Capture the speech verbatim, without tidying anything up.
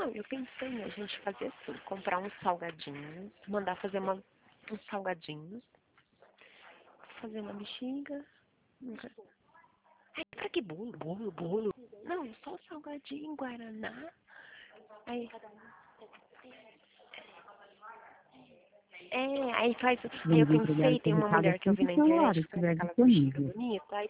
Não, eu pensei em a gente fazer assim, comprar uns salgadinhos, mandar fazer uma, uns salgadinhos, fazer uma bexiga. nunca- Ai, pra que bolo? Bolo, bolo. Não, só salgadinho, guaraná. Aí, é, aí faz. Aí eu Vamos entregar pensei, o seu tem uma recado mulher que eu assim vi que o na seu internet horário que faz estiver aquelas bexigas disponível. bonitas, aí